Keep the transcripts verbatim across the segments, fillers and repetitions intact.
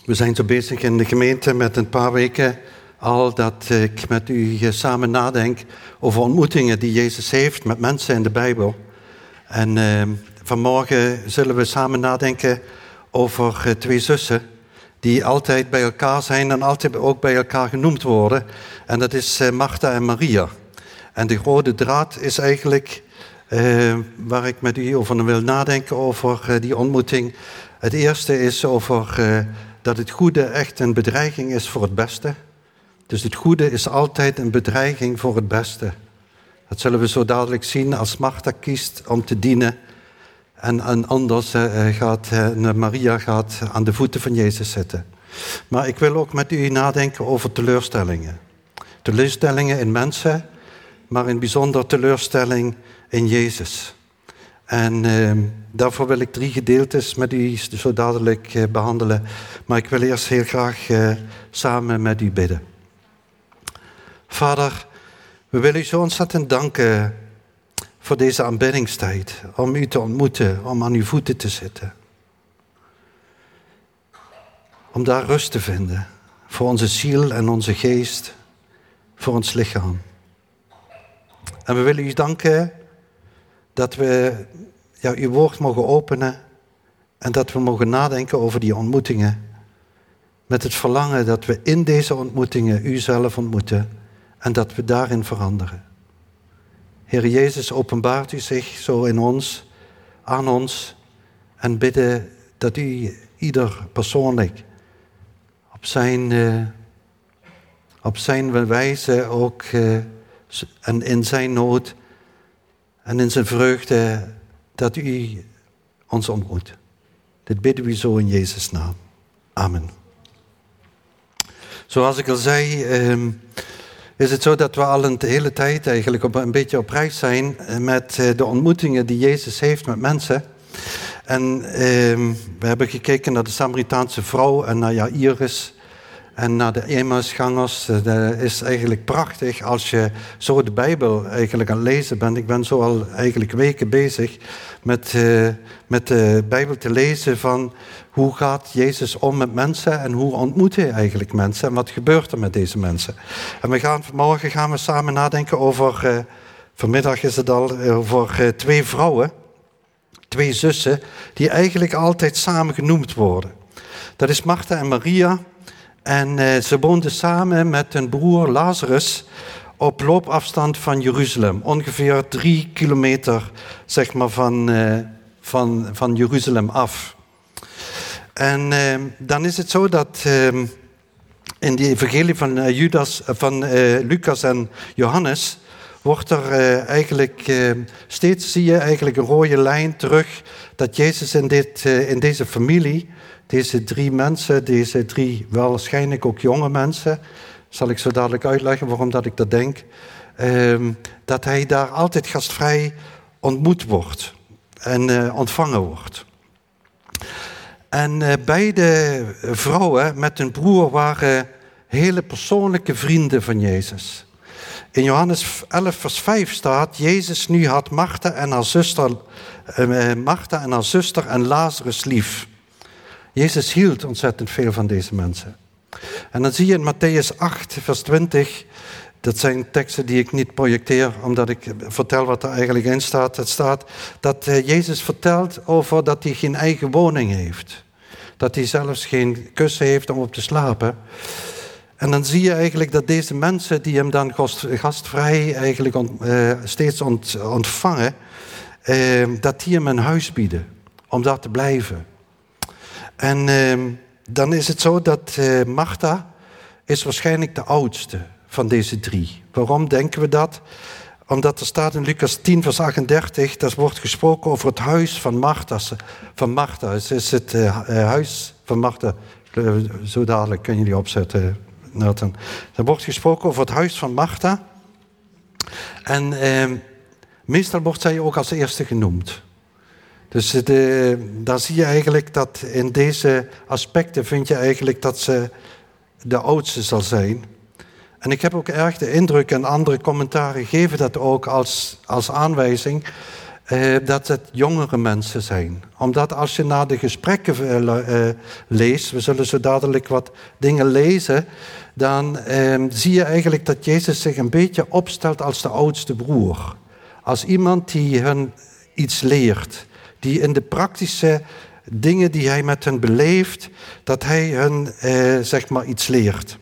We zijn zo bezig in de gemeente met een paar weken al dat ik met u samen nadenk over ontmoetingen die Jezus heeft met mensen in de Bijbel. En uh, vanmorgen zullen we samen nadenken over uh, twee zussen die altijd bij elkaar zijn en altijd ook bij elkaar genoemd worden. En dat is uh, Martha en Maria. En de rode draad is eigenlijk, uh, waar ik met u over wil nadenken, over uh, die ontmoeting. Het eerste is over uh, dat het goede echt een bedreiging is voor het beste. Dus het goede is altijd een bedreiging voor het beste. Dat zullen we zo dadelijk zien als Martha kiest om te dienen. En, en anders uh, gaat uh, Maria gaat aan de voeten van Jezus zitten. Maar ik wil ook met u nadenken over teleurstellingen. Teleurstellingen in mensen, maar in het bijzonder teleurstelling in Jezus. En uh, daarvoor wil ik drie gedeeltes met u zo dadelijk uh, behandelen. Maar ik wil eerst heel graag uh, samen met u bidden. Vader, we willen u zo ontzettend danken voor deze aanbiddingstijd. Om u te ontmoeten, om aan uw voeten te zitten. Om daar rust te vinden. Voor onze ziel en onze geest. Voor ons lichaam. En we willen u danken dat we ja, uw woord mogen openen. En dat we mogen nadenken over die ontmoetingen. Met het verlangen dat we in deze ontmoetingen u zelf ontmoeten. En dat we daarin veranderen. Heer Jezus, openbaart u zich zo in ons, aan ons. En bidden dat u ieder persoonlijk op zijn, uh, op zijn wijze ook uh, en in zijn nood en in zijn vreugde, dat u ons ontmoet. Dit bidden we zo in Jezus' naam. Amen. Zoals ik al zei, um, is het zo dat we al een hele tijd eigenlijk op, een beetje op reis zijn met de ontmoetingen die Jezus heeft met mensen. En um, we hebben gekeken naar de Samaritaanse vrouw en naar Jairus en naar de Emmausgangers. Dat is eigenlijk prachtig als je zo de Bijbel eigenlijk aan het lezen bent. Ik ben zo al eigenlijk weken bezig met, uh, met de Bijbel te lezen van hoe gaat Jezus om met mensen en hoe ontmoet hij eigenlijk mensen en wat gebeurt er met deze mensen. En we gaan vanmorgen gaan we samen nadenken over, uh, vanmiddag is het al, over uh, twee vrouwen, twee zussen, die eigenlijk altijd samen genoemd worden. Dat is Martha en Maria. En uh, ze woonden samen met hun broer Lazarus op loopafstand van Jeruzalem. Ongeveer drie kilometer zeg maar, van, uh, van, van Jeruzalem af. En uh, dan is het zo dat uh, in de evangelie van, uh, Judas, uh, van uh, Lucas en Johannes wordt er uh, eigenlijk uh, steeds zie je eigenlijk een rode lijn terug dat Jezus in, dit, uh, in deze familie, deze drie mensen, deze drie waarschijnlijk ook jonge mensen, zal ik zo dadelijk uitleggen waarom dat ik dat denk, uh, dat hij daar altijd gastvrij ontmoet wordt en uh, ontvangen wordt. En uh, beide vrouwen met hun broer waren hele persoonlijke vrienden van Jezus. In Johannes elf vers vijf staat, Jezus nu had Martha en haar zuster, uh, Martha en haar zuster en Lazarus lief. Jezus hield ontzettend veel van deze mensen. En dan zie je in Matthäus acht vers twintig, dat zijn teksten die ik niet projecteer, omdat ik vertel wat er eigenlijk in staat. Het staat dat Jezus vertelt over dat hij geen eigen woning heeft. Dat hij zelfs geen kussen heeft om op te slapen. En dan zie je eigenlijk dat deze mensen die hem dan gastvrij eigenlijk ont, uh, steeds ont, ontvangen, uh, dat die hem een huis bieden om daar te blijven. En uh, dan is het zo dat uh, Martha is waarschijnlijk de oudste van deze drie. Waarom denken we dat? Omdat er staat in Lucas tien vers achtendertig, dat wordt gesproken over het huis van Martha. Van Martha. Het is het uh, huis van Martha. Uh, zo dadelijk kunnen jullie opzetten, Nathan. Er wordt gesproken over het huis van Martha. En uh, meestal wordt zij ook als eerste genoemd. Dus de, daar zie je eigenlijk dat in deze aspecten vind je eigenlijk dat ze de oudste zal zijn. En ik heb ook erg de indruk, en andere commentaren geven dat ook als, als aanwijzing, uh, dat het jongere mensen zijn. Omdat als je naar de gesprekken uh, uh, leest, we zullen zo dadelijk wat dingen lezen, dan uh, zie je eigenlijk dat Jezus zich een beetje opstelt als de oudste broer. Als iemand die hun iets leert, die in de praktische dingen die hij met hen beleeft, dat hij hun uh, zeg maar iets leert.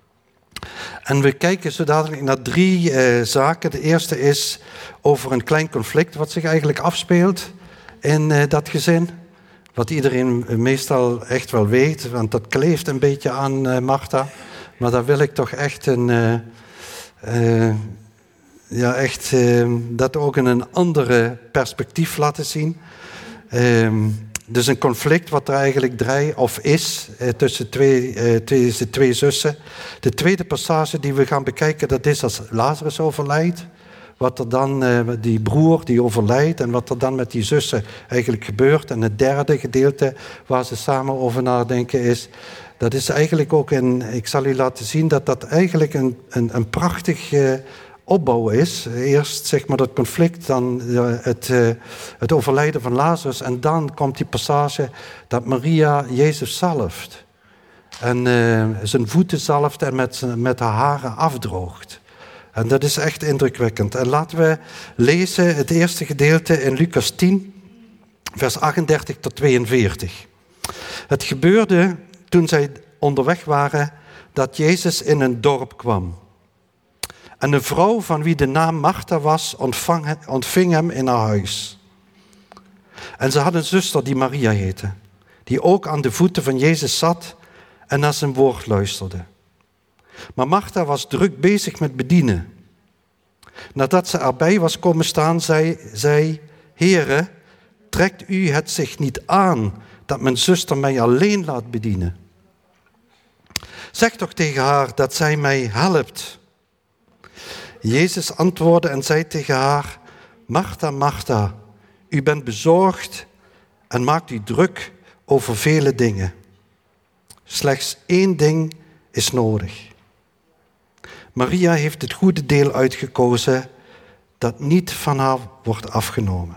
En we kijken zo dadelijk naar drie uh, zaken. De eerste is over een klein conflict wat zich eigenlijk afspeelt in uh, dat gezin. Wat iedereen meestal echt wel weet, want dat kleeft een beetje aan uh, Martha. Maar daar wil ik toch echt een, uh, uh, ja, echt, uh, dat ook in een andere perspectief laten zien. Uh, dus een conflict wat er eigenlijk draait of is uh, tussen twee, uh, twee, twee zussen. De tweede passage die we gaan bekijken, dat is als Lazarus overlijdt. Wat er dan, uh, die broer die overlijdt en wat er dan met die zussen eigenlijk gebeurt. En het derde gedeelte waar ze samen over nadenken is, dat is eigenlijk ook een, ik zal u laten zien dat dat eigenlijk een, een, een prachtig uh, opbouw is. Eerst zeg maar dat conflict, dan uh, het, uh, het overlijden van Lazarus en dan komt die passage dat Maria Jezus zalft. En uh, zijn voeten zalft en met, met haar haren afdroogt. En dat is echt indrukwekkend. En laten we lezen het eerste gedeelte in Lucas tien, vers achtendertig tot tweeënveertig. Het gebeurde toen zij onderweg waren dat Jezus in een dorp kwam. En een vrouw van wie de naam Martha was, ontvang, ontving hem in haar huis. En ze had een zuster die Maria heette, die ook aan de voeten van Jezus zat en naar zijn woord luisterde. Maar Martha was druk bezig met bedienen. Nadat ze erbij was komen staan, zei zij, Heere, trekt u het zich niet aan dat mijn zuster mij alleen laat bedienen? Zeg toch tegen haar dat zij mij helpt. Jezus antwoordde en zei tegen haar, Martha, Martha, u bent bezorgd en maakt u druk over vele dingen. Slechts één ding is nodig. Maria heeft het goede deel uitgekozen dat niet van haar wordt afgenomen.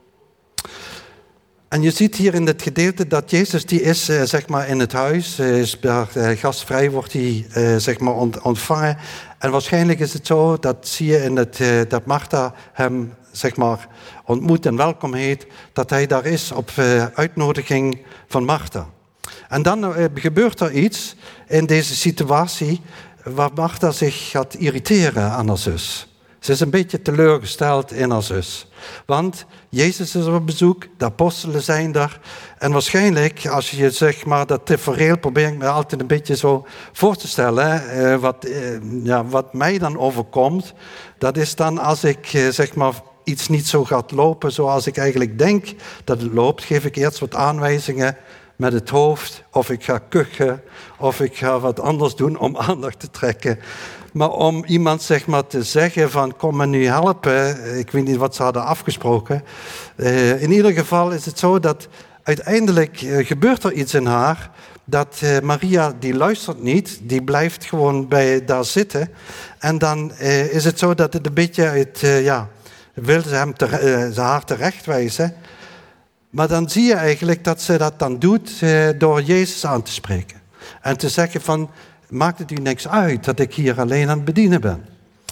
En je ziet hier in het gedeelte dat Jezus die is eh, zeg maar in het huis, eh, is daar, eh, gastvrij wordt hij eh, zeg maar ont- ontvangen. En waarschijnlijk is het zo, dat zie je in het, eh, dat Martha hem zeg maar ontmoet en welkom heet, dat hij daar is op eh, uitnodiging van Martha. En dan eh, gebeurt er iets in deze situatie waar Martha zich gaat irriteren aan haar zus. Ze is een beetje teleurgesteld in haar zus. Want Jezus is op bezoek, de apostelen zijn daar. En waarschijnlijk, als je zeg maar dat tafereel probeer ik me altijd een beetje zo voor te stellen. Eh, wat, eh, ja, wat mij dan overkomt, dat is dan als ik eh, zeg maar iets niet zo gaat lopen zoals ik eigenlijk denk dat het loopt, geef ik eerst wat aanwijzingen met het hoofd, of ik ga kuchen, of ik ga wat anders doen om aandacht te trekken. Maar om iemand zeg maar te zeggen van kom me nu helpen, ik weet niet wat ze hadden afgesproken. Uh, in ieder geval is het zo dat uiteindelijk uh, gebeurt er iets in haar, dat uh, Maria die luistert niet, die blijft gewoon bij daar zitten. En dan uh, is het zo dat het een beetje uit, uh, ja, wil ze hem te, uh, haar terechtwijzen. Maar dan zie je eigenlijk dat ze dat dan doet uh, door Jezus aan te spreken. En te zeggen van, maakt het u niks uit dat ik hier alleen aan het bedienen ben.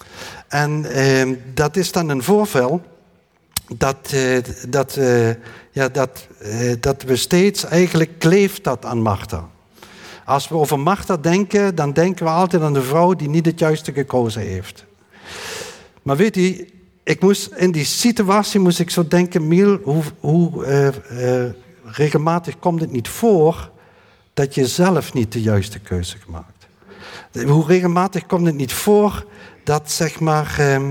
En uh, dat is dan een voorval dat, uh, dat, uh, ja, dat, uh, dat we steeds, eigenlijk kleeft dat aan Martha. Als we over Martha denken, dan denken we altijd aan de vrouw die niet het juiste gekozen heeft. Maar weet u, ik moest, in die situatie moest ik zo denken, Miel, hoe, hoe uh, uh, regelmatig komt het niet voor dat je zelf niet de juiste keuze maakt? Hoe regelmatig komt het niet voor dat, zeg maar, uh,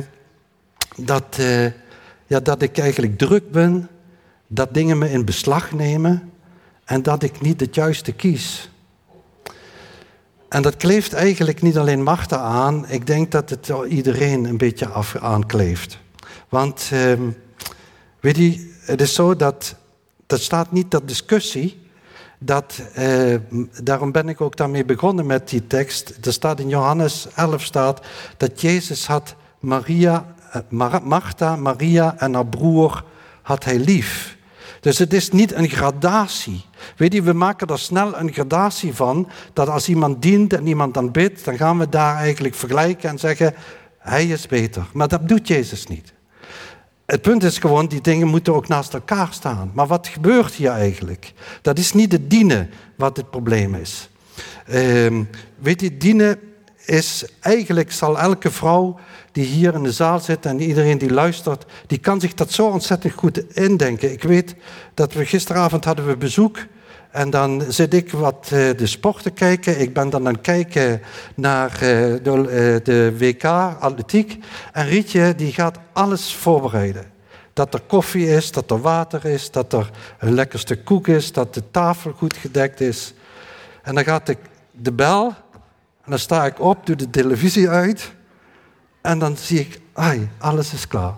dat, uh, ja, dat ik eigenlijk druk ben, dat dingen me in beslag nemen en dat ik niet het juiste kies? En dat kleeft eigenlijk niet alleen Martha aan, ik denk dat het iedereen een beetje af, aankleeft. Want, uh, weet je, het is zo dat, dat staat niet ter discussie, dat, uh, daarom ben ik ook daarmee begonnen met die tekst. Er staat in Johannes elf staat dat Jezus had Maria, uh, Martha, Maria en haar broer had hij lief. Dus het is niet een gradatie. Weet je, we maken er snel een gradatie van, dat als iemand dient en iemand dan bidt, dan gaan we daar eigenlijk vergelijken en zeggen, hij is beter. Maar dat doet Jezus niet. Het punt is gewoon, die dingen moeten ook naast elkaar staan. Maar wat gebeurt hier eigenlijk? Dat is niet het dienen wat het probleem is. Uh, weet je, dienen is eigenlijk, zal elke vrouw die hier in de zaal zit en iedereen die luistert, die kan zich dat zo ontzettend goed indenken. Ik weet dat we gisteravond hadden we bezoek en dan zit ik wat uh, de sport te kijken. Ik ben dan aan het kijken naar uh, de, uh, de W K atletiek en Rietje die gaat alles voorbereiden. Dat er koffie is, dat er water is, dat er een lekker stuk koek is, dat de tafel goed gedekt is. En dan gaat de, de bel en dan sta ik op, doe de televisie uit en dan zie ik, ai, alles is klaar.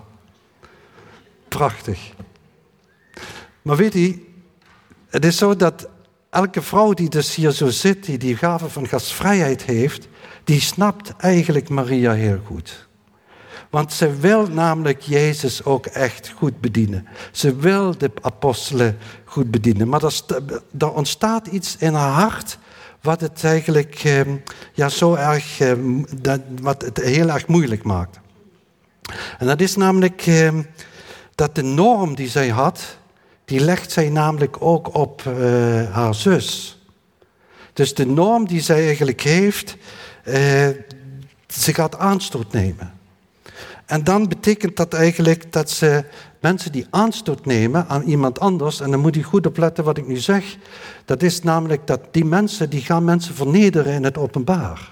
Prachtig. Maar weet je, het is zo dat elke vrouw die dus hier zo zit, die die gave van gastvrijheid heeft, die snapt eigenlijk Maria heel goed. Want ze wil namelijk Jezus ook echt goed bedienen. Ze wil de apostelen goed bedienen. Maar er, er ontstaat iets in haar hart wat het eigenlijk eh, ja, zo erg, eh, dat, wat het heel erg moeilijk maakt. En dat is namelijk eh, dat de norm die zij had, die legt zij namelijk ook op uh, haar zus. Dus de norm die zij eigenlijk heeft, uh, ze gaat aanstoot nemen. En dan betekent dat eigenlijk dat ze mensen die aanstoot nemen aan iemand anders, en dan moet je goed opletten wat ik nu zeg, dat is namelijk dat die mensen, die gaan mensen vernederen in het openbaar.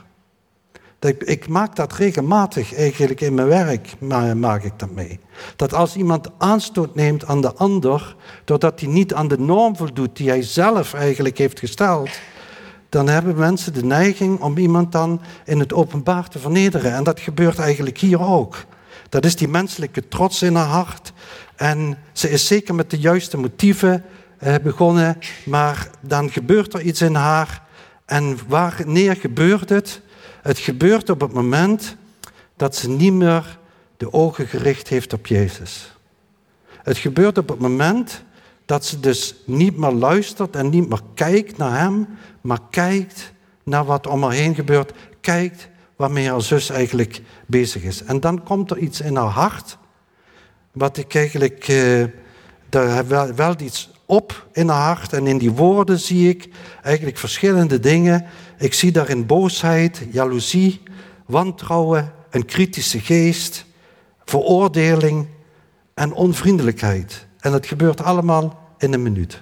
Ik maak dat regelmatig eigenlijk in mijn werk, maak ik dat mee. Dat als iemand aanstoot neemt aan de ander, doordat hij niet aan de norm voldoet die hij zelf eigenlijk heeft gesteld, dan hebben mensen de neiging om iemand dan in het openbaar te vernederen. En dat gebeurt eigenlijk hier ook. Dat is die menselijke trots in haar hart. En ze is zeker met de juiste motieven eh, begonnen, maar dan gebeurt er iets in haar. En wanneer gebeurt het? Het gebeurt op het moment dat ze niet meer de ogen gericht heeft op Jezus. Het gebeurt op het moment dat ze dus niet meer luistert en niet meer kijkt naar hem, maar kijkt naar wat om haar heen gebeurt, kijkt waarmee haar zus eigenlijk bezig is. En dan komt er iets in haar hart, wat ik eigenlijk, eh, daar wel, wel iets op in haar hart en in die woorden zie ik eigenlijk verschillende dingen. Ik zie daarin boosheid, jaloezie, wantrouwen, een kritische geest, veroordeling en onvriendelijkheid. En dat gebeurt allemaal in een minuut.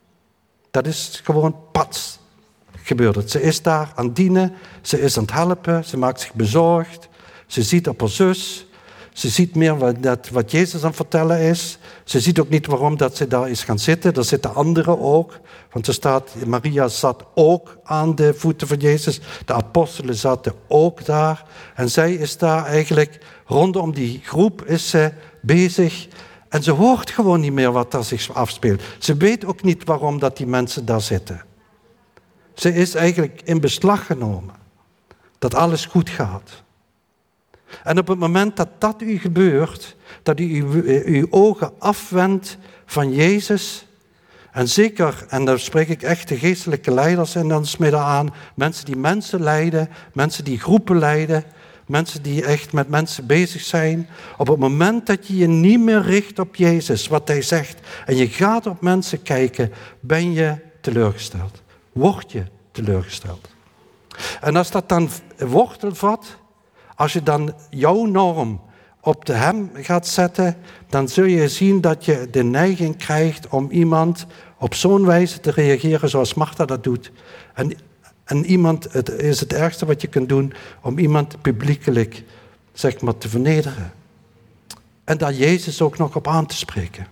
Dat is gewoon pats gebeurt het. Ze is daar aan het dienen, ze is aan het helpen, ze maakt zich bezorgd, ze ziet op haar zus, ze ziet meer wat, dat, wat Jezus aan het vertellen is. Ze ziet ook niet waarom dat ze daar is gaan zitten. Er zitten anderen ook. Want er staat, Maria zat ook aan de voeten van Jezus. De apostelen zaten ook daar. En zij is daar eigenlijk, rondom die groep is ze bezig. En ze hoort gewoon niet meer wat daar zich afspeelt. Ze weet ook niet waarom dat die mensen daar zitten. Ze is eigenlijk in beslag genomen. Dat alles goed gaat. En op het moment dat dat u gebeurt, dat u uw, uw ogen afwendt van Jezus, en zeker, en daar spreek ik echt de geestelijke leiders in ons midden aan, mensen die mensen leiden, mensen die groepen leiden, mensen die echt met mensen bezig zijn. Op het moment dat je je niet meer richt op Jezus, wat hij zegt, en je gaat op mensen kijken, ben je teleurgesteld. Word je teleurgesteld. En als dat dan wortel vat, als je dan jouw norm op de hem gaat zetten, dan zul je zien dat je de neiging krijgt om iemand op zo'n wijze te reageren zoals Martha dat doet. En, en iemand, het is het ergste wat je kunt doen, om iemand publiekelijk, zeg maar, te vernederen. En daar Jezus ook nog op aan te spreken.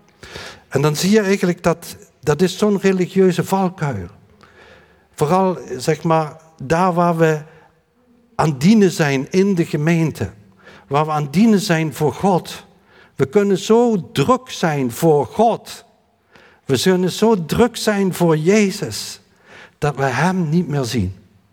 En dan zie je eigenlijk dat, dat is zo'n religieuze valkuil. Vooral, zeg maar, daar waar we aan dienen zijn in de gemeente. Waar we aan dienen zijn voor God. We kunnen zo druk zijn voor God. We kunnen zo druk zijn voor Jezus. Dat we hem niet meer zien.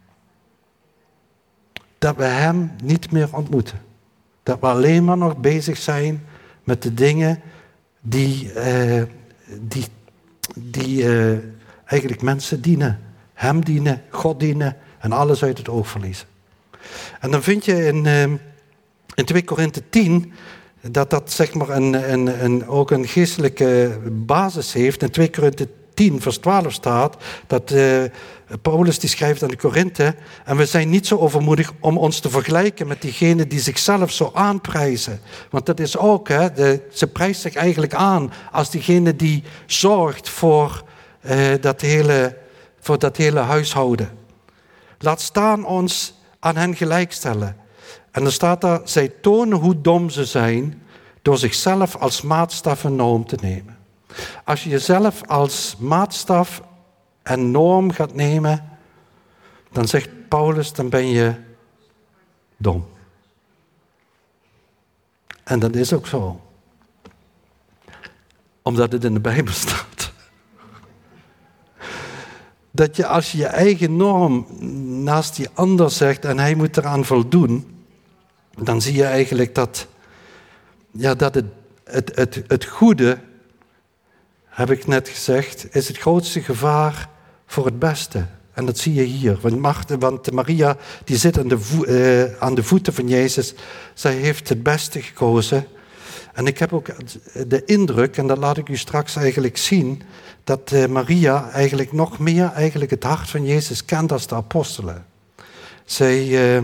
Dat we hem niet meer ontmoeten. Dat we alleen maar nog bezig zijn met de dingen die, uh, die, die uh, eigenlijk mensen dienen. Hem dienen, God dienen en alles uit het oog verliezen. En dan vind je in, uh, in twee Korinthe tien dat dat zeg maar een, een, een, ook een geestelijke basis heeft. In twee Korinthe tien vers twaalf staat dat uh, Paulus die schrijft aan de Korinthe: en we zijn niet zo overmoedig om ons te vergelijken met diegenen die zichzelf zo aanprijzen. Want dat is ook, hè, de, ze prijst zich eigenlijk aan als diegene die zorgt voor, uh, dat hele, voor dat hele huishouden. Laat staan ons aan hen gelijkstellen. En dan staat daar: zij tonen hoe dom ze zijn door zichzelf als maatstaf en norm te nemen. Als je jezelf als maatstaf en norm gaat nemen, dan zegt Paulus, dan ben je dom. En dat is ook zo. Omdat het in de Bijbel staat. Dat je als je je eigen norm naast die ander zegt en hij moet eraan voldoen, dan zie je eigenlijk dat, ja, dat het, het, het, het goede, heb ik net gezegd, is het grootste gevaar voor het beste. En dat zie je hier. Want, Martha, want Maria die zit aan de, vo- uh, aan de voeten van Jezus. Zij heeft het beste gekozen. En ik heb ook de indruk, en dat laat ik u straks eigenlijk zien, dat uh, Maria eigenlijk nog meer eigenlijk het hart van Jezus kent als de apostelen. Zij, uh,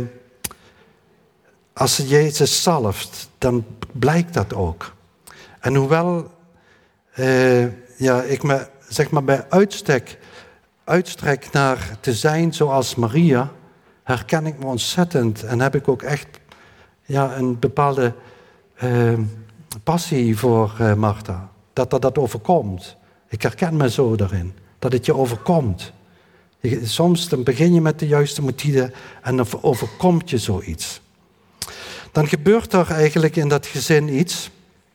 als ze Jezus zalft, dan blijkt dat ook. En hoewel uh, ja, ik me zeg maar bij uitstek uitstrek naar te zijn zoals Maria, herken ik me ontzettend en heb ik ook echt ja, een bepaalde uh, passie voor uh, Martha. Dat dat, dat overkomt. Ik herken me zo daarin. Dat het je overkomt. Je, soms dan begin je met de juiste motieven en dan overkomt je zoiets. Dan gebeurt er eigenlijk in dat gezin iets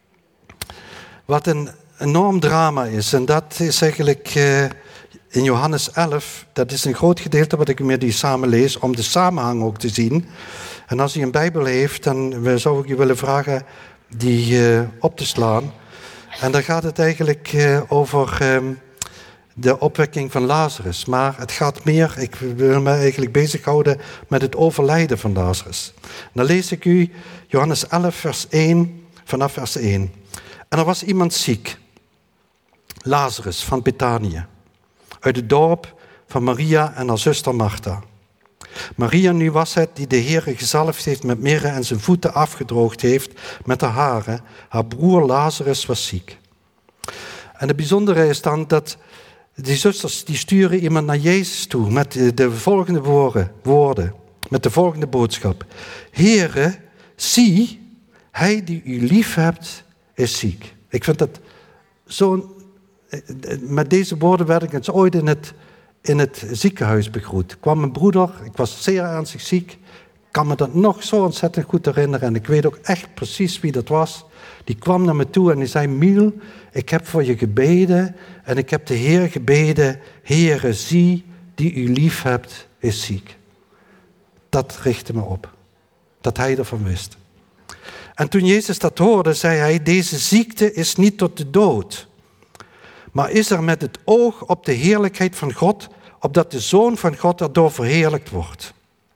wat een enorm drama is. En dat is eigenlijk uh, in Johannes elf, dat is een groot gedeelte wat ik met u samen lees, om de samenhang ook te zien. En als u een Bijbel heeft, dan zou ik u willen vragen die uh, op te slaan. En dan gaat het eigenlijk uh, over uh, de opwekking van Lazarus. Maar het gaat meer, ik wil me eigenlijk bezighouden met het overlijden van Lazarus. En dan lees ik u Johannes elf, vers één, vanaf vers één. En er was iemand ziek, Lazarus van Betanië, uit het dorp van Maria en haar zuster Martha. Maria nu was het die de Heere gezalfd heeft met mirre en zijn voeten afgedroogd heeft met haar haren. Haar broer Lazarus was ziek. En het bijzondere is dan dat die zusters die sturen iemand naar Jezus toe met de volgende woorden, woorden met de volgende boodschap. Heere, zie, hij die u lief hebt, is ziek. Ik vind dat zo'n... Met deze woorden werd ik eens ooit in het, in het ziekenhuis begroet. Er kwam mijn broeder, ik was zeer ernstig ziek. Ik kan me dat nog zo ontzettend goed herinneren. En ik weet ook echt precies wie dat was. Die kwam naar me toe en die zei: Miel, ik heb voor je gebeden. En ik heb de Heer gebeden. Heere, zie, die u lief hebt, is ziek. Dat richtte me op. Dat hij ervan wist. En toen Jezus dat hoorde, zei hij: deze ziekte is niet tot de dood, maar is er met het oog op de heerlijkheid van God, opdat de Zoon van God erdoor verheerlijkt wordt.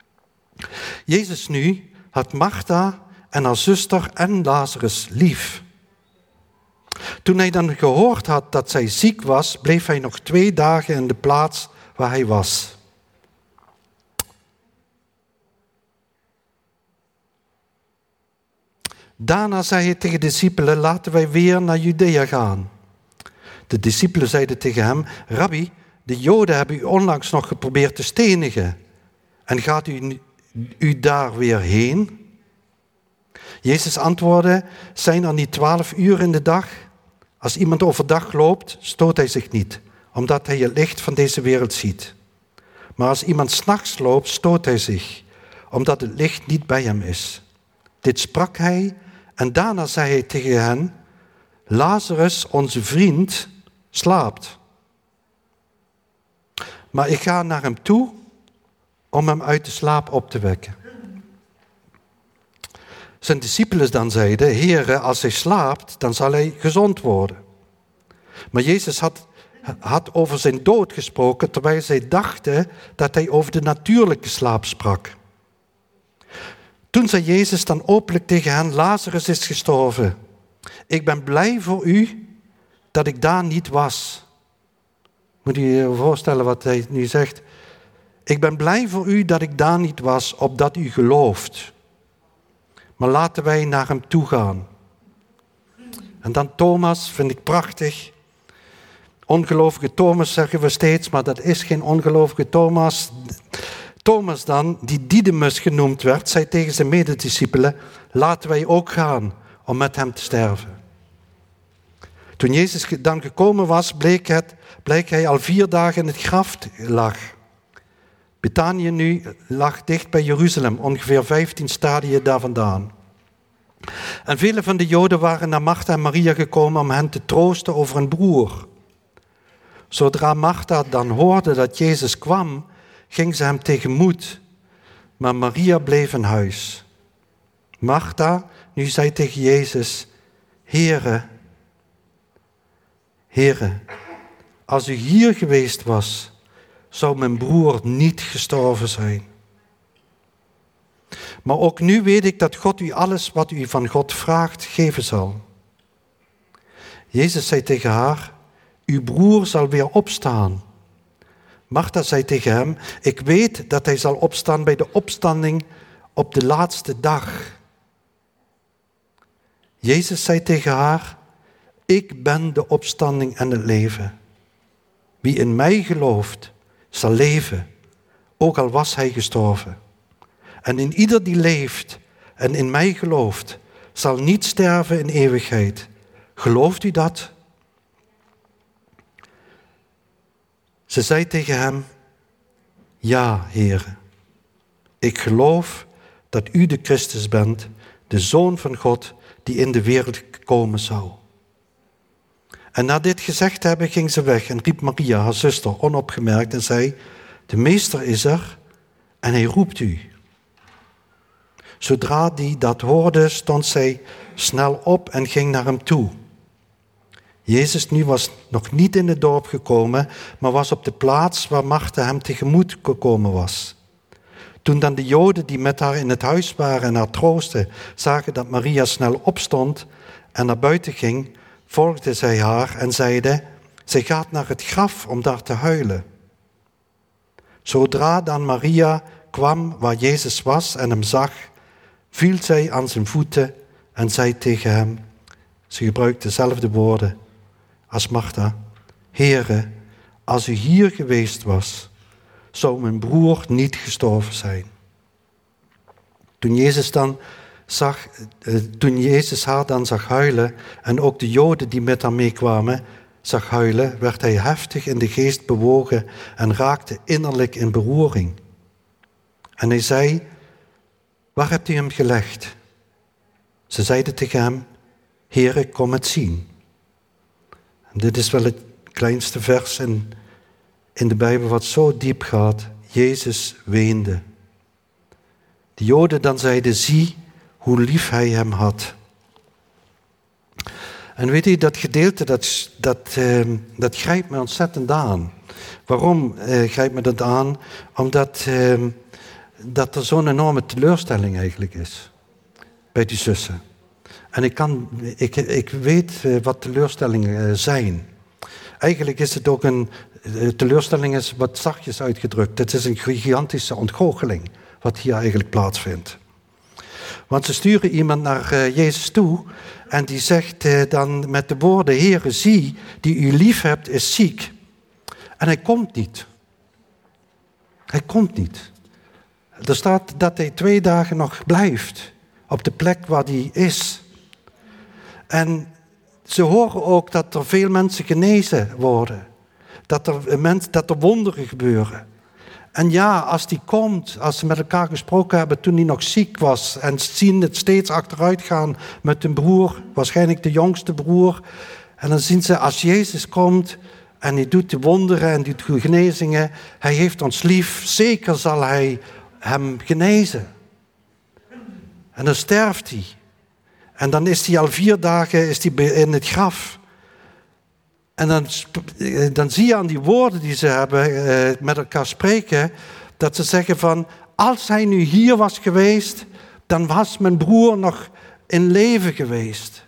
Jezus nu had Martha en haar zuster en Lazarus lief. Toen hij dan gehoord had dat zij ziek was, bleef hij nog twee dagen in de plaats waar hij was. Daarna zei hij tegen de discipelen: laten wij weer naar Judea gaan. De discipelen zeiden tegen hem: Rabbi, de Joden hebben u onlangs nog geprobeerd te stenigen. En gaat u, u daar weer heen? Jezus antwoordde: zijn er niet twaalf uur in de dag? Als iemand overdag loopt, stoot hij zich niet, omdat hij het licht van deze wereld ziet. Maar als iemand 's nachts loopt, stoot hij zich, omdat het licht niet bij hem is. Dit sprak hij en daarna zei hij tegen hen: Lazarus, onze vriend, slaapt. Maar ik ga naar hem toe om hem uit de slaap op te wekken. Zijn discipelen dan zeiden, Heere, als hij slaapt, dan zal hij gezond worden. Maar Jezus had, had over zijn dood gesproken, terwijl zij dachten dat hij over de natuurlijke slaap sprak. Toen zei Jezus dan openlijk tegen hen, Lazarus is gestorven. Ik ben blij voor u dat ik daar niet was. Moet je je voorstellen wat hij nu zegt. Ik ben blij voor u dat ik daar niet was, opdat u gelooft. Maar laten wij naar hem toe gaan. En dan Thomas, vind ik prachtig. Ongelovige Thomas zeggen we steeds, maar dat is geen ongelovige Thomas. Thomas dan, die Didymus genoemd werd, zei tegen zijn medediscipelen, laten wij ook gaan om met hem te sterven. Toen Jezus dan gekomen was, bleek, het, bleek hij al vier dagen in het graf lag. Betanië nu lag dicht bij Jeruzalem, ongeveer vijftien stadien daar vandaan. En vele van de Joden waren naar Martha en Maria gekomen om hen te troosten over hun broer. Zodra Martha dan hoorde dat Jezus kwam, ging ze hem tegemoet, maar Maria bleef in huis. Martha nu zei tegen Jezus, Heere, Heere, als u hier geweest was, zou mijn broer niet gestorven zijn. Maar ook nu weet ik dat God u alles wat u van God vraagt geven zal. Jezus zei tegen haar, uw broer zal weer opstaan. Martha zei tegen hem, ik weet dat hij zal opstaan bij de opstanding op de laatste dag. Jezus zei tegen haar, ik ben de opstanding en het leven. Wie in mij gelooft, zal leven, ook al was hij gestorven. En in ieder die leeft en in mij gelooft, zal niet sterven in eeuwigheid. Gelooft u dat? Ze zei tegen hem, ja, Heere, ik geloof dat u de Christus bent, de Zoon van God, die in de wereld komen zou. En na dit gezegd te hebben, ging ze weg en riep Maria, haar zuster, onopgemerkt en zei, de meester is er en hij roept u. Zodra die dat hoorde, stond zij snel op en ging naar hem toe. Jezus nu was nog niet in het dorp gekomen, maar was op de plaats waar Martha hem tegemoet gekomen was. Toen dan de Joden die met haar in het huis waren en haar troosten, zagen dat Maria snel opstond en naar buiten ging, volgden zij haar en zeiden, zij gaat naar het graf om daar te huilen. Zodra dan Maria kwam waar Jezus was en hem zag, viel zij aan zijn voeten en zei tegen hem, ze gebruikte dezelfde woorden als Martha, Heere, als u hier geweest was, zou mijn broer niet gestorven zijn. Toen Jezus, dan zag, toen Jezus haar dan zag huilen en ook de Joden die met haar meekwamen zag huilen, werd hij heftig in de geest bewogen en raakte innerlijk in beroering. En hij zei, waar hebt u hem gelegd? Ze zeiden tegen hem, Heere, kom het zien. En dit is wel het kleinste vers in, in de Bijbel wat zo diep gaat. Jezus weende. De Joden dan zeiden, zie hoe lief hij hem had. En weet u, dat gedeelte, dat, dat, uh, dat grijpt me ontzettend aan. Waarom uh, grijpt me dat aan? Omdat uh, dat er zo'n enorme teleurstelling eigenlijk is bij die zussen. En ik, kan, ik, ik weet uh, wat teleurstellingen uh, zijn. Eigenlijk is het ook een uh, teleurstelling, is wat zachtjes uitgedrukt. Het is een gigantische ontgoocheling wat hier eigenlijk plaatsvindt. Want ze sturen iemand naar uh, Jezus toe en die zegt uh, dan met de woorden, Heere, zie, die u lief hebt, is ziek. En hij komt niet. Hij komt niet. Er staat dat hij twee dagen nog blijft op de plek waar hij is. En ze horen ook dat er veel mensen genezen worden. Dat er, mens, dat er wonderen gebeuren. En ja, als die komt, als ze met elkaar gesproken hebben toen hij nog ziek was en zien het steeds achteruit gaan met hun broer, waarschijnlijk de jongste broer. En dan zien ze, als Jezus komt en hij doet de wonderen en doet de genezingen, hij heeft ons lief, zeker zal hij hem genezen. En dan sterft hij. En dan is hij al vier dagen is hij in het graf. En dan, dan zie je aan die woorden die ze hebben eh, met elkaar spreken, dat ze zeggen van, als hij nu hier was geweest, dan was mijn broer nog in leven geweest.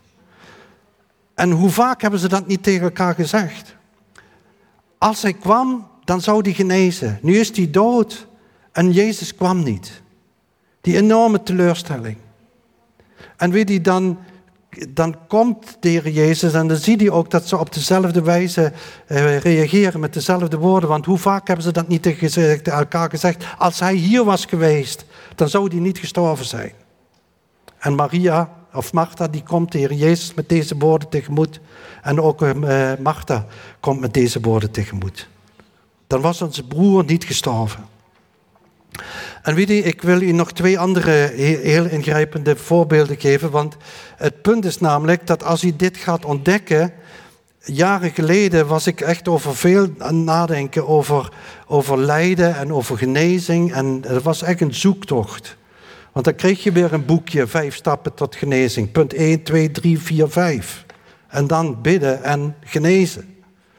En hoe vaak hebben ze dat niet tegen elkaar gezegd? Als hij kwam, dan zou hij genezen. Nu is hij dood en Jezus kwam niet. Die enorme teleurstelling. En weet je, dan, dan komt de Heer Jezus en dan zie je ook dat ze op dezelfde wijze uh, reageren met dezelfde woorden. Want hoe vaak hebben ze dat niet tegen elkaar gezegd? Als hij hier was geweest, dan zou hij niet gestorven zijn. En Maria, of Martha, die komt de Heer Jezus met deze woorden tegemoet. En ook uh, Martha komt met deze woorden tegemoet. Dan was onze broer niet gestorven. En weet je, ik wil u nog twee andere heel ingrijpende voorbeelden geven. Want het punt is namelijk dat als u dit gaat ontdekken. Jaren geleden was ik echt over veel aan het nadenken over, over lijden en over genezing. En het was echt een zoektocht. Want dan kreeg je weer een boekje, vijf stappen tot genezing. Punt één, twee, drie, vier, vijf. En dan bidden en genezen.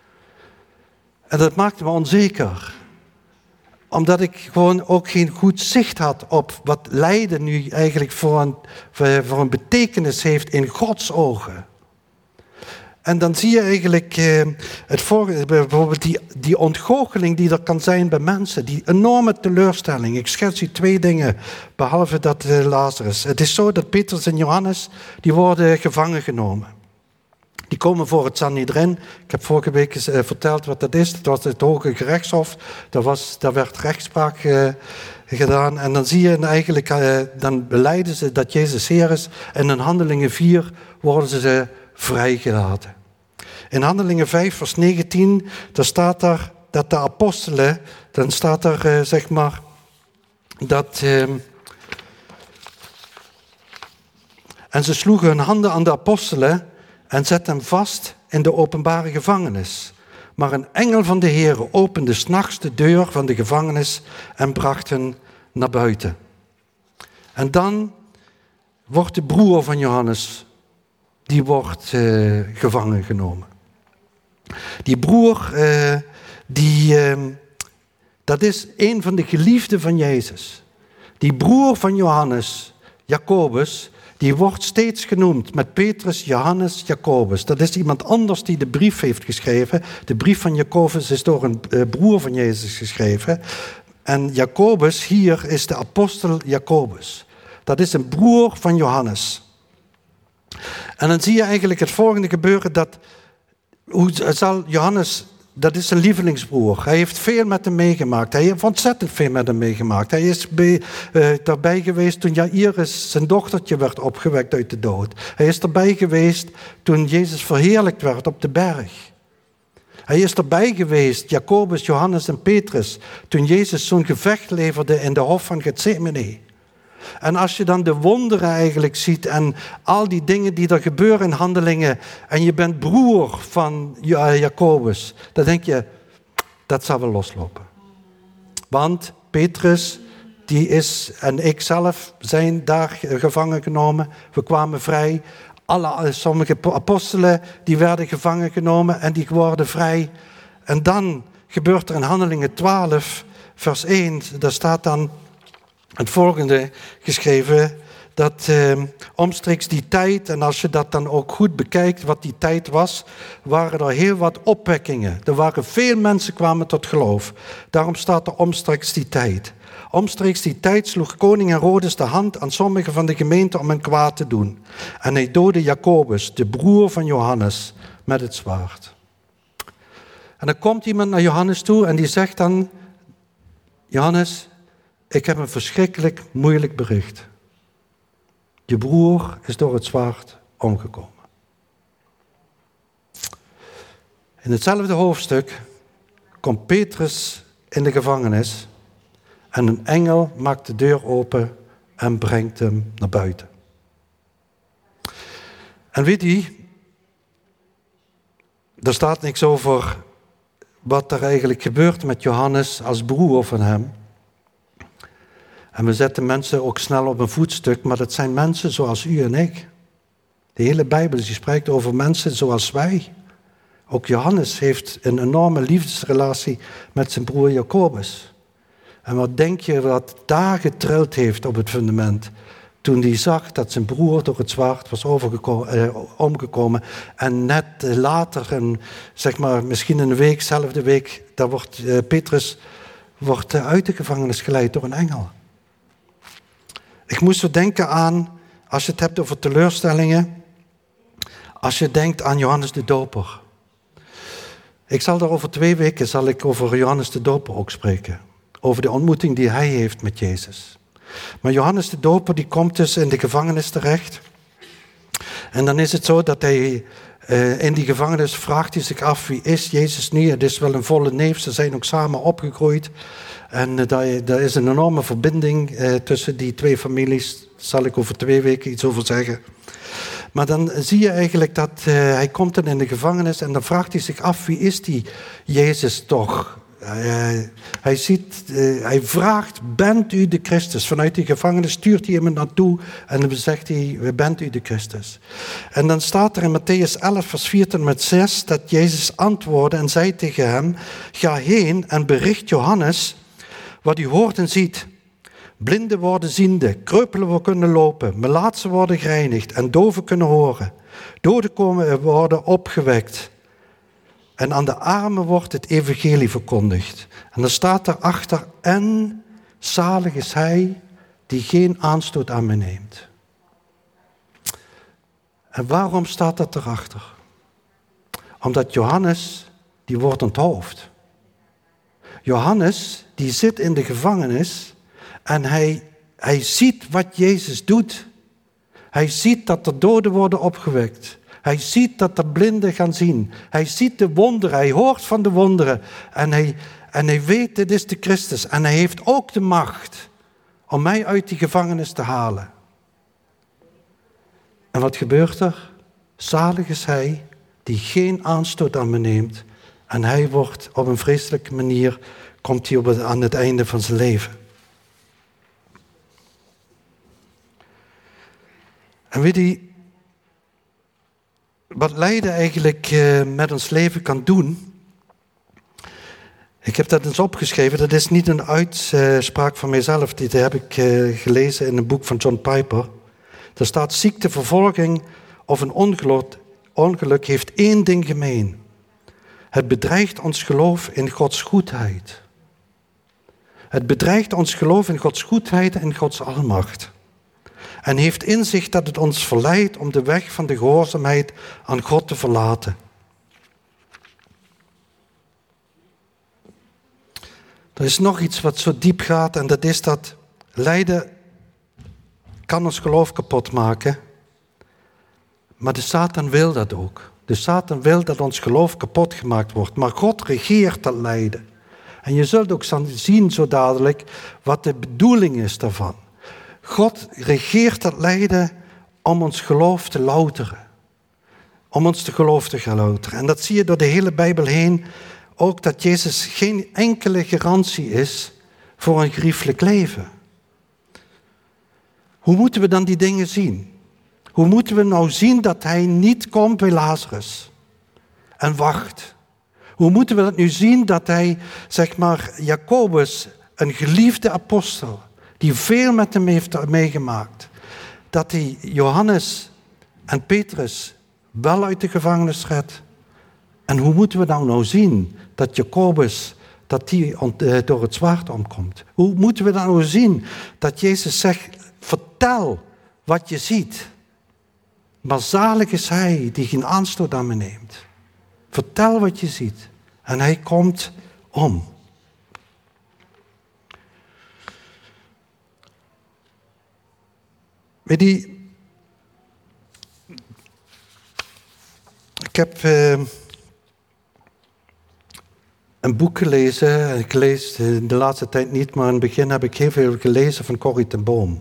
En dat maakte me onzeker. Omdat ik gewoon ook geen goed zicht had op wat lijden nu eigenlijk voor een, voor een betekenis heeft in Gods ogen. En dan zie je eigenlijk eh, het voor, bijvoorbeeld die, die ontgoocheling die er kan zijn bij mensen. Die enorme teleurstelling. Ik schets u twee dingen, behalve dat eh, Lazarus. Het is zo dat Petrus en Johannes, die worden gevangen genomen. Die komen voor het Sanhedrin. Ik heb vorige week eens, uh, verteld wat dat is. Dat was het Hoge Gerechtshof. Daar, was, daar werd rechtspraak uh, gedaan. En dan zie je eigenlijk, uh, dan belijden ze dat Jezus Heer is. En in Handelingen vier worden ze vrijgelaten. In Handelingen vijf vers negentien, daar staat daar dat de apostelen, dan staat daar uh, zeg maar, dat... Uh, en ze sloegen hun handen aan de apostelen en zet hem vast in de openbare gevangenis. Maar een engel van de Heere opende 's nachts de deur van de gevangenis en bracht hen naar buiten. En dan wordt de broer van Johannes, die wordt uh, gevangen genomen. Die broer, uh, die, uh, dat is een van de geliefden van Jezus. Die broer van Johannes, Jacobus, die wordt steeds genoemd met Petrus, Johannes, Jacobus. Dat is iemand anders die de brief heeft geschreven. De brief van Jacobus is door een uh, broer van Jezus geschreven. En Jacobus hier is de apostel Jacobus. Dat is een broer van Johannes. En dan zie je eigenlijk het volgende gebeuren. Dat, hoe zal Johannes, dat is zijn lievelingsbroer. Hij heeft veel met hem meegemaakt. Hij heeft ontzettend veel met hem meegemaakt. Hij is bij, uh, daarbij geweest toen Jairus, zijn dochtertje, werd opgewekt uit de dood. Hij is erbij geweest toen Jezus verheerlijkt werd op de berg. Hij is erbij geweest, Jacobus, Johannes en Petrus, toen Jezus zo'n gevecht leverde in de hof van Gethsemane. En als je dan de wonderen eigenlijk ziet en al die dingen die er gebeuren in Handelingen en je bent broer van Jacobus, dan denk je, dat zal wel loslopen. Want Petrus, die is, en ik zelf zijn daar gevangen genomen. We kwamen vrij. Alle, sommige apostelen die werden gevangen genomen en die worden vrij. En dan gebeurt er in Handelingen twaalf, vers één, daar staat dan het volgende geschreven, dat eh, omstreeks die tijd, en als je dat dan ook goed bekijkt, wat die tijd was, waren er heel wat opwekkingen. Er waren veel mensen kwamen tot geloof. Daarom staat er omstreeks die tijd. Omstreeks die tijd sloeg koning Herodes de hand aan sommigen van de gemeente om hen kwaad te doen. En hij doodde Jacobus, de broer van Johannes, met het zwaard. En dan komt iemand naar Johannes toe en die zegt dan, Johannes, ik heb een verschrikkelijk moeilijk bericht. Je broer is door het zwaard omgekomen. In hetzelfde hoofdstuk komt Petrus in de gevangenis en een engel maakt de deur open en brengt hem naar buiten. En weet u, er staat niks over wat er eigenlijk gebeurt met Johannes als broer van hem. En we zetten mensen ook snel op een voetstuk, maar dat zijn mensen zoals u en ik. De hele Bijbel die spreekt over mensen zoals wij. Ook Johannes heeft een enorme liefdesrelatie met zijn broer Jacobus. En wat denk je wat daar getrild heeft op het fundament, toen hij zag dat zijn broer door het zwaard was eh, omgekomen. En net later, en zeg maar misschien een week, zelfde week, daar wordt eh, Petrus wordt, eh, uit de gevangenis geleid door een engel. Ik moest zo denken aan, als je het hebt over teleurstellingen, als je denkt aan Johannes de Doper. Ik zal daar over twee weken zal ik over Johannes de Doper ook spreken. Over de ontmoeting die hij heeft met Jezus. Maar Johannes de Doper die komt dus in de gevangenis terecht. En dan is het zo dat hij uh, in die gevangenis vraagt hij zich af, wie is Jezus nu? Het is wel een volle neef, ze zijn ook samen opgegroeid. En uh, daar, daar is een enorme verbinding uh, tussen die twee families. Daar zal ik over twee weken iets over zeggen. Maar dan zie je eigenlijk dat uh, hij komt dan in de gevangenis en dan vraagt hij zich af, wie is die Jezus toch? Uh, hij, ziet, uh, hij vraagt, bent u de Christus? Vanuit de gevangenis stuurt hij hem naartoe en dan zegt hij, bent u de Christus? En dan staat er in Mattheüs elf, vers vier tot en met zes, dat Jezus antwoordde en zei tegen hem, ga heen en bericht Johannes wat u hoort en ziet. Blinden worden ziende, kreupelen kunnen lopen, melaatsen worden gereinigd en doven kunnen horen. Doden komen worden opgewekt. En aan de armen wordt het evangelie verkondigd. En dan staat erachter, en zalig is hij die geen aanstoot aan me neemt. En waarom staat dat erachter? Omdat Johannes, die wordt onthoofd. Johannes, die zit in de gevangenis en hij, hij ziet wat Jezus doet. Hij ziet dat er doden worden opgewekt. Hij ziet dat de blinden gaan zien. Hij ziet de wonderen. Hij hoort van de wonderen. En hij, en hij weet, dit is de Christus. En hij heeft ook de macht om mij uit die gevangenis te halen. En wat gebeurt er? Zalig is hij die geen aanstoot aan me neemt. En hij wordt op een vreselijke manier, komt hij op het, aan het einde van zijn leven. En weet je, wat lijden eigenlijk uh, met ons leven kan doen. Ik heb dat eens opgeschreven. Dat is niet een uitspraak van mijzelf. Die heb ik uh, gelezen in een boek van John Piper. Daar staat, ziekte, vervolging of een ongeluk, ongeluk heeft één ding gemeen. Het bedreigt ons geloof in Gods goedheid. Het bedreigt ons geloof in Gods goedheid en Gods almacht. En heeft in zich dat het ons verleidt om de weg van de gehoorzaamheid aan God te verlaten. Er is nog iets wat zo diep gaat en dat is dat lijden kan ons geloof kapot maken. Maar de Satan wil dat ook. De Satan wil dat ons geloof kapot gemaakt wordt. Maar God regeert dat lijden. En je zult ook zien zo dadelijk wat de bedoeling is daarvan. God regeert dat lijden om ons geloof te louteren. Om ons te geloof te louteren. En dat zie je door de hele Bijbel heen. Ook dat Jezus geen enkele garantie is voor een grieflijk leven. Hoe moeten we dan die dingen zien? Hoe moeten we nou zien dat hij niet komt bij Lazarus en wacht? Hoe moeten we dat nu zien dat hij, zeg maar, Jacobus, een geliefde apostel, die veel met hem heeft meegemaakt, dat hij Johannes en Petrus wel uit de gevangenis redt? En hoe moeten we nou nou zien dat Jacobus, dat die door het zwaard omkomt? Hoe moeten we dan nou zien dat Jezus zegt, vertel wat je ziet. Maar zalig is hij die geen aanstoot aan me neemt. Vertel wat je ziet. En hij komt om. Weet je, ik heb uh, een boek gelezen. Ik lees in de laatste tijd niet, maar in het begin heb ik heel veel gelezen van Corrie ten Boom.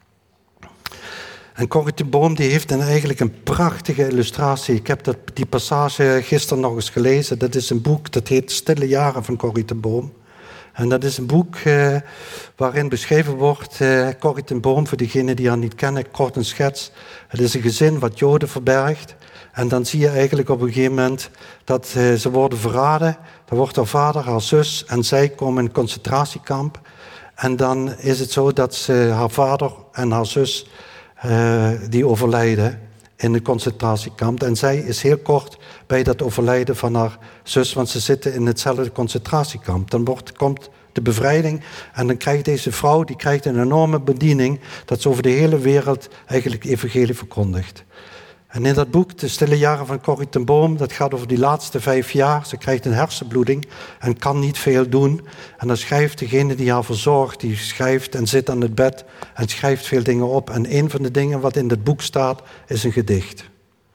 En Corrie ten Boom die heeft dan eigenlijk een prachtige illustratie. Ik heb dat, die passage gisteren nog eens gelezen. Dat is een boek dat heet Stille Jaren van Corrie ten Boom. En dat is een boek uh, waarin beschreven wordt, uh, Corrie ten Boom, voor diegenen die haar niet kennen, kort een schets. Het is een gezin wat Joden verbergt. En dan zie je eigenlijk op een gegeven moment dat uh, ze worden verraden. Dan wordt haar vader, haar zus en zij komen in een concentratiekamp. En dan is het zo dat ze, haar vader en haar zus, uh, die overlijden in een concentratiekamp. En zij is heel kort bij dat overlijden van haar zus, want ze zitten in hetzelfde concentratiekamp. Dan wordt, komt de bevrijding en dan krijgt deze vrouw, die krijgt een enorme bediening, dat ze over de hele wereld eigenlijk evangelie verkondigt. En in dat boek, De Stille Jaren van Corrie ten Boom, dat gaat over die laatste vijf jaar. Ze krijgt een hersenbloeding en kan niet veel doen. En dan schrijft degene die haar verzorgt, die schrijft en zit aan het bed en schrijft veel dingen op. En een van de dingen wat in dat boek staat, is een gedicht.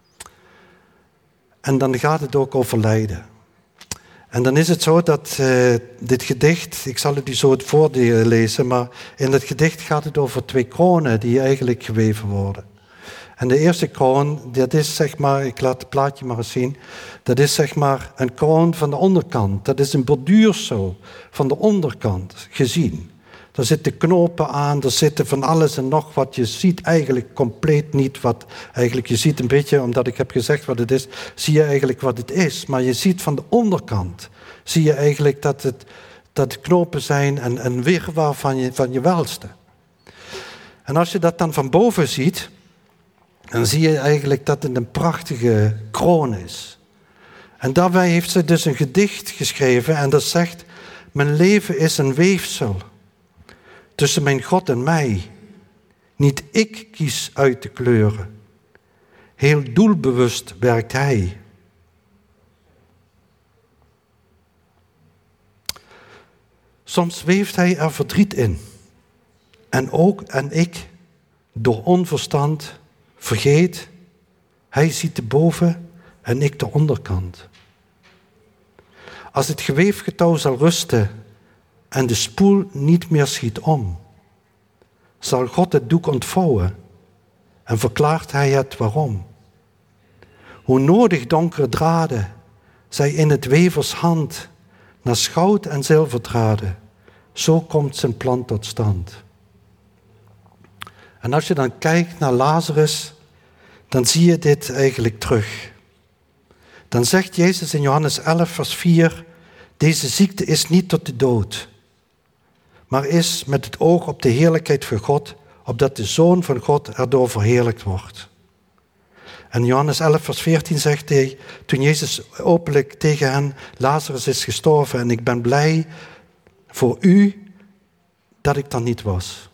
En dan gaat het ook over lijden. En dan is het zo dat uh, dit gedicht, ik zal het u zo het voorlezen, maar in dat gedicht gaat het over twee kronen die eigenlijk geweven worden. En de eerste kroon, dat is zeg maar, ik laat het plaatje maar eens zien, dat is zeg maar een kroon van de onderkant. Dat is een borduursel van de onderkant gezien. Daar zitten knopen aan, er zitten van alles en nog wat. Je ziet eigenlijk compleet niet wat, eigenlijk je ziet een beetje, omdat ik heb gezegd wat het is, zie je eigenlijk wat het is. Maar je ziet van de onderkant, zie je eigenlijk dat het, dat het knopen zijn en een wirwar van je, van je welste. En als je dat dan van boven ziet, dan zie je eigenlijk dat het een prachtige kroon is. En daarbij heeft ze dus een gedicht geschreven en dat zegt: mijn leven is een weefsel tussen mijn God en mij. Niet ik kies uit de kleuren. Heel doelbewust werkt Hij. Soms weeft Hij er verdriet in. En ook en ik, door onverstand, vergeet, Hij ziet de boven en ik de onderkant. Als het geweefgetouw zal rusten en de spoel niet meer schiet om, zal God het doek ontvouwen en verklaart Hij het waarom. Hoe nodig donkere draden zij in het wevers hand naar goud en zilverdraden, zo komt zijn plan tot stand. En als je dan kijkt naar Lazarus, dan zie je dit eigenlijk terug. Dan zegt Jezus in Johannes elf, vers vier, deze ziekte is niet tot de dood, maar is met het oog op de heerlijkheid van God, opdat de Zoon van God erdoor verheerlijkt wordt. En Johannes elf, vers veertien zegt hij, toen Jezus openlijk tegen hen, Lazarus is gestorven en ik ben blij voor u dat ik dan niet was.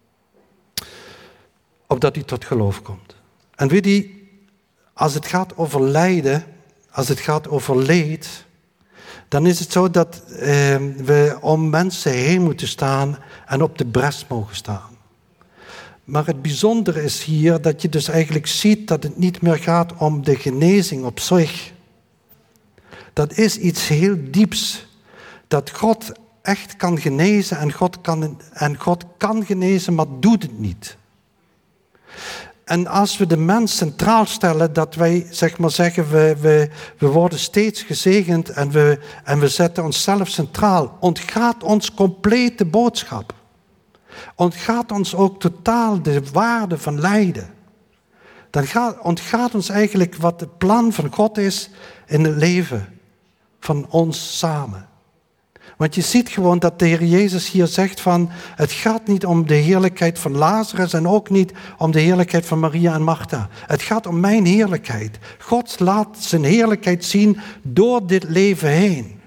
Opdat u tot geloof komt. En weet je, als het gaat over lijden, als het gaat over leed, dan is het zo dat eh, we om mensen heen moeten staan en op de bres mogen staan. Maar het bijzondere is hier dat je dus eigenlijk ziet dat het niet meer gaat om de genezing op zich. Dat is iets heel dieps. Dat God echt kan genezen en God kan, en God kan genezen, maar doet het niet. En als we de mens centraal stellen, dat wij zeg maar zeggen, we, we, we worden steeds gezegend en we, en we zetten onszelf centraal, ontgaat ons compleet de boodschap. Ontgaat ons ook totaal de waarde van lijden. Dan gaat, ontgaat ons eigenlijk wat het plan van God is in het leven van ons samen. Want je ziet gewoon dat de Heer Jezus hier zegt van, het gaat niet om de heerlijkheid van Lazarus en ook niet om de heerlijkheid van Maria en Martha. Het gaat om mijn heerlijkheid. God laat zijn heerlijkheid zien door dit leven heen.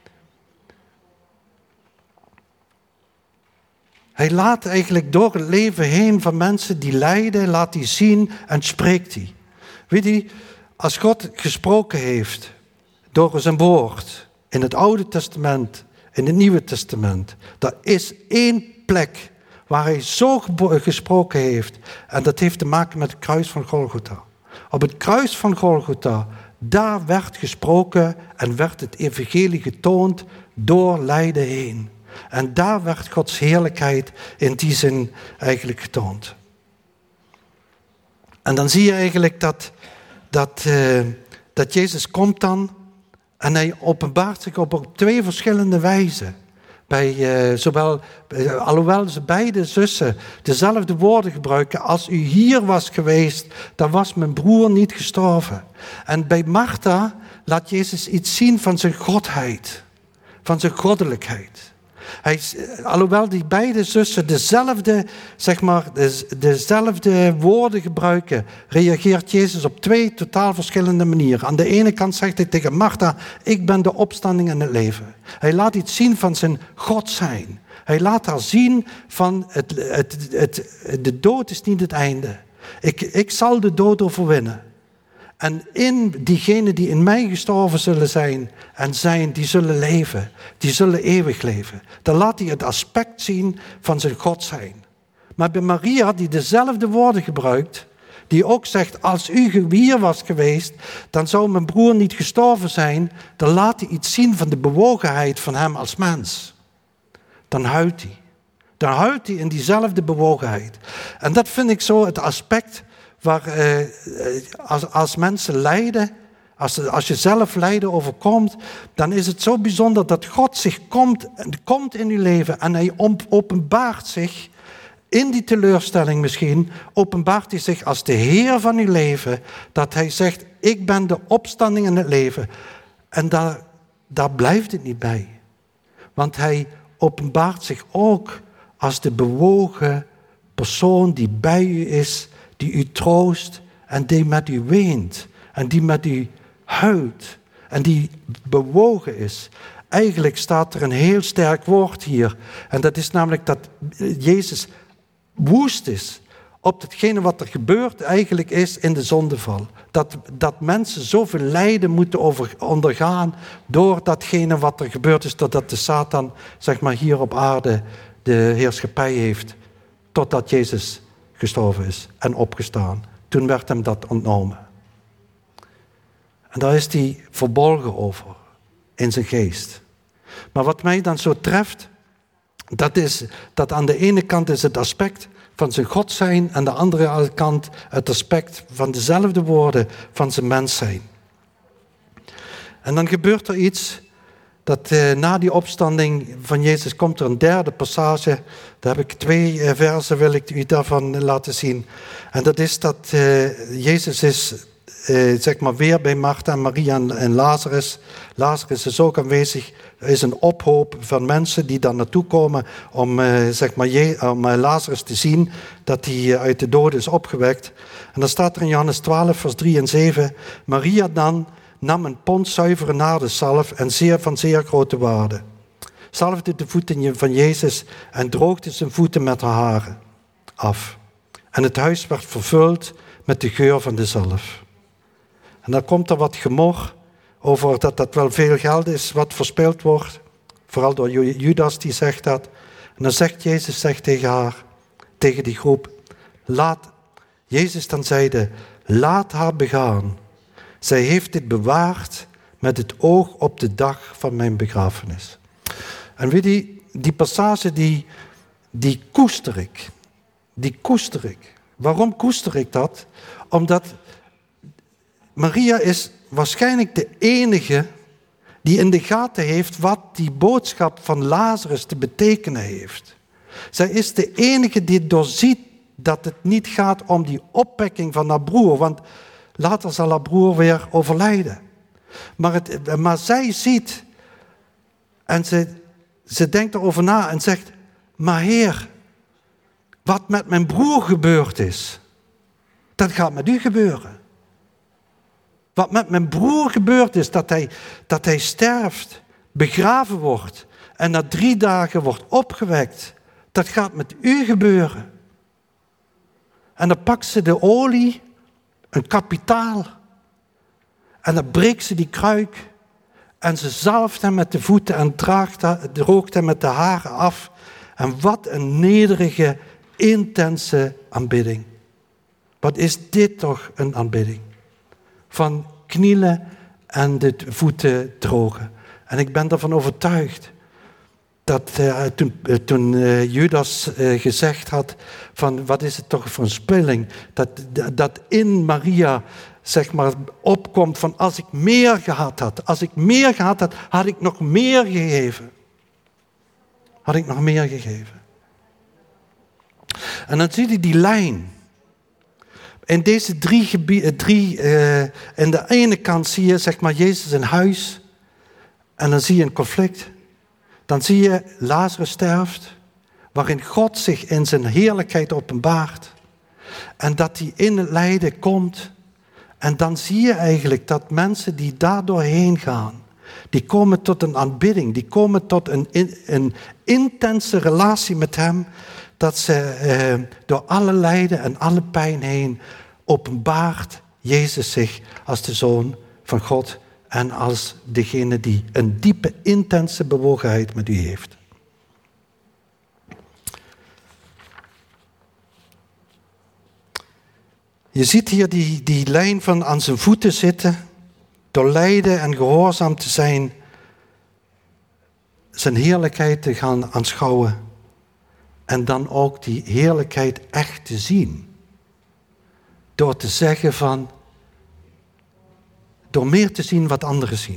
Hij laat eigenlijk door het leven heen van mensen die lijden, laat hij zien en spreekt hij. Weet je, als God gesproken heeft door zijn woord in het Oude Testament, in het Nieuwe Testament, er is één plek waar hij zo gesproken heeft en dat heeft te maken met het kruis van Golgotha. Op het kruis van Golgotha, daar werd gesproken en werd het evangelie getoond door lijden heen. En daar werd Gods heerlijkheid in die zin eigenlijk getoond. En dan zie je eigenlijk dat, dat, uh, dat Jezus komt dan en hij openbaart zich op, op twee verschillende wijzen. Bij, uh, zowel, uh, alhoewel ze beide zussen dezelfde woorden gebruiken. Als u hier was geweest, dan was mijn broer niet gestorven. En bij Martha laat Jezus iets zien van zijn godheid. Van zijn goddelijkheid. Hij, alhoewel die beide zussen dezelfde, zeg maar, dezelfde woorden gebruiken, reageert Jezus op twee totaal verschillende manieren. Aan de ene kant zegt hij tegen Martha, ik ben de opstanding en het leven. Hij laat iets zien van zijn God zijn. Hij laat haar zien van het, het, het, het, de dood is niet het einde. Ik, ik zal de dood overwinnen. En in diegenen die in mij gestorven zullen zijn en zijn, die zullen leven. Die zullen eeuwig leven. Dan laat hij het aspect zien van zijn God zijn. Maar bij Maria, die dezelfde woorden gebruikt, die ook zegt, als u hier was geweest, dan zou mijn broer niet gestorven zijn. Dan laat hij iets zien van de bewogenheid van hem als mens. Dan huilt hij. Dan huilt hij in diezelfde bewogenheid. En dat vind ik zo het aspect waar eh, als, als mensen lijden, als, als je zelf lijden overkomt, dan is het zo bijzonder dat God zich komt, komt in uw leven en hij openbaart zich, in die teleurstelling misschien, openbaart hij zich als de Heer van uw leven, dat hij zegt, ik ben de opstanding in het leven. En daar, daar blijft het niet bij. Want hij openbaart zich ook als de bewogen persoon die bij u is, die u troost en die met u weent en die met u huilt en die bewogen is. Eigenlijk staat er een heel sterk woord hier en dat is namelijk dat Jezus woest is op hetgene wat er gebeurd eigenlijk is in de zondeval. Dat, dat mensen zoveel lijden moeten over, ondergaan door datgene wat er gebeurd is, totdat de Satan, zeg maar, hier op aarde de heerschappij heeft, totdat Jezus gestorven is en opgestaan. Toen werd hem dat ontnomen. En daar is hij verbolgen over, in zijn geest. Maar wat mij dan zo treft, dat is dat aan de ene kant is het aspect van zijn God zijn, en aan de andere kant het aspect van dezelfde woorden van zijn mens zijn. En dan gebeurt er iets, dat eh, na die opstanding van Jezus komt er een derde passage. Daar heb ik twee eh, versen, wil ik u daarvan laten zien. En dat is dat eh, Jezus is eh, zeg maar weer bij Martha en Maria en, en Lazarus. Lazarus is ook aanwezig. Er is een ophoop van mensen die daar naartoe komen om, eh, zeg maar, Je- om eh, Lazarus te zien dat hij uit de doden is opgewekt. En dan staat er in Johannes twaalf, vers drie en zeven. Maria dan nam een pond zuivere naaldenzalf en zeer van zeer grote waarde. Zalfde de voeten van Jezus en droogde zijn voeten met haar haren af. En het huis werd vervuld met de geur van de zalf. En dan komt er wat gemor over dat dat wel veel geld is wat verspild wordt. Vooral door Judas, die zegt dat. En dan zegt Jezus zegt tegen haar, tegen die groep, laat, Jezus dan zeide, laat haar begaan. Zij heeft dit bewaard met het oog op de dag van mijn begrafenis. En weet je, die passage, die, die koester ik. Die koester ik. Waarom koester ik dat? Omdat Maria is waarschijnlijk de enige die in de gaten heeft wat die boodschap van Lazarus te betekenen heeft. Zij is de enige die doorziet dat het niet gaat om die opwekking van haar broer, want later zal haar broer weer overlijden. Maar, het, maar zij ziet en ze, ze denkt erover na en zegt, maar Heer, wat met mijn broer gebeurd is, dat gaat met u gebeuren. Wat met mijn broer gebeurd is, dat hij, dat hij sterft, begraven wordt en na drie dagen wordt opgewekt, dat gaat met u gebeuren. En dan pakt ze de olie, een kapitaal, en dan breekt ze die kruik en ze zalft hem met de voeten en draagt, droogt hem met de haren af. En wat een nederige, intense aanbidding. Wat is dit toch een aanbidding? Van knielen en de voeten drogen. En ik ben ervan overtuigd dat uh, toen, uh, toen uh, Judas uh, gezegd had van wat is het toch voor een spilling, dat, dat in Maria zeg maar opkomt van als ik meer gehad had, als ik meer gehad had, had ik nog meer gegeven. had ik nog meer gegeven. En dan zie je die lijn. In deze drie gebieden, drie, uh, in de ene kant zie je zeg maar Jezus in huis. En dan zie je een conflict. Dan zie je Lazarus sterft. Waarin God zich in zijn heerlijkheid openbaart. En dat hij in het lijden komt. En dan zie je eigenlijk dat mensen die daar doorheen gaan. Die komen tot een aanbidding. Die komen tot een, een intense relatie met hem. Dat ze eh, door alle lijden en alle pijn heen openbaart Jezus zich als de Zoon van God. En als degene die een diepe, intense bewogenheid met u heeft. Je ziet hier die, die lijn van aan zijn voeten zitten. Door lijden en gehoorzaam te zijn. Zijn heerlijkheid te gaan aanschouwen. En dan ook die heerlijkheid echt te zien. Door te zeggen van... Door meer te zien wat anderen zien.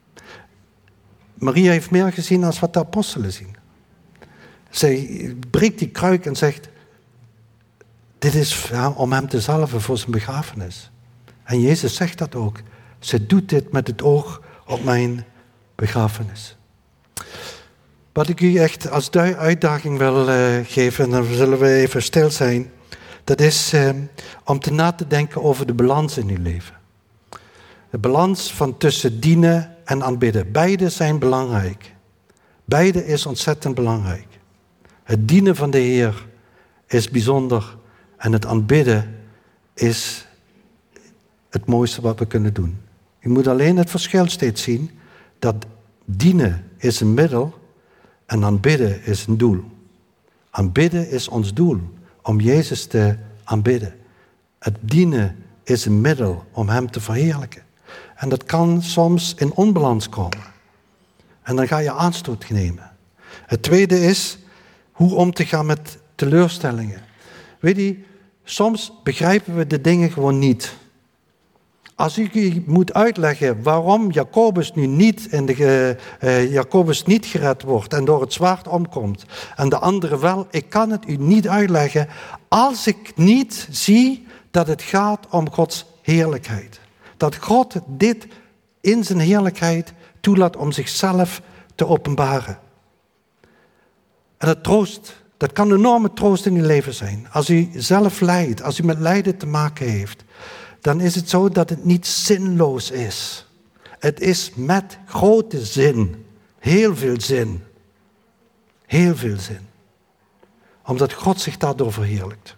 Maria heeft meer gezien dan wat de apostelen zien. Zij breekt die kruik en zegt... Dit is ja, om hem te zalven voor zijn begrafenis. En Jezus zegt dat ook. Ze doet dit met het oog op mijn begrafenis. Wat ik u echt als uitdaging wil uh, geven, en dan zullen we even stil zijn. Dat is uh, om te na te denken over de balans in uw leven. De balans van tussen dienen en aanbidden. Beide zijn belangrijk. Beide is ontzettend belangrijk. Het dienen van de Heer is bijzonder. En het aanbidden is het mooiste wat we kunnen doen. Je moet alleen het verschil steeds zien. Dat dienen is een middel en aanbidden is een doel. Aanbidden is ons doel. Om Jezus te aanbidden. Het dienen is een middel om hem te verheerlijken. En dat kan soms in onbalans komen. En dan ga je aanstoot nemen. Het tweede is hoe om te gaan met teleurstellingen. Weet je, soms begrijpen we de dingen gewoon niet. Als ik u moet uitleggen waarom Jacobus nu niet, in de, uh, Jacobus niet gered wordt en door het zwaard omkomt en de anderen wel, ik kan het u niet uitleggen als ik niet zie dat het gaat om Gods heerlijkheid. Dat God dit in zijn heerlijkheid toelaat om zichzelf te openbaren. En dat troost, dat kan een enorme troost in uw leven zijn. Als u zelf lijdt, als u met lijden te maken heeft, dan is het zo dat het niet zinloos is. Het is met grote zin. Heel veel zin. Heel veel zin. Omdat God zich daardoor verheerlijkt.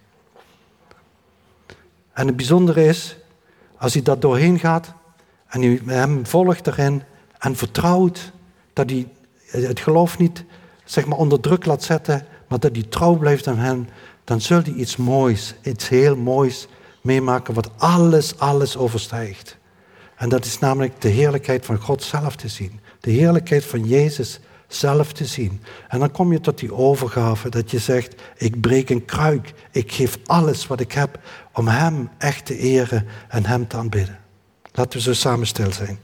En het bijzondere is, als u dat doorheen gaat en u hem volgt erin en vertrouwt dat hij het geloof niet zeg maar, onder druk laat zetten, maar dat hij trouw blijft aan hem, dan zult u iets moois, iets heel moois meemaken wat alles, alles overstijgt. En dat is namelijk de heerlijkheid van God zelf te zien. De heerlijkheid van Jezus zelf te zien. En dan kom je tot die overgave dat je zegt, ik breek een kruik. Ik geef alles wat ik heb om hem echt te eren en hem te aanbidden. Laten we zo samen stil zijn.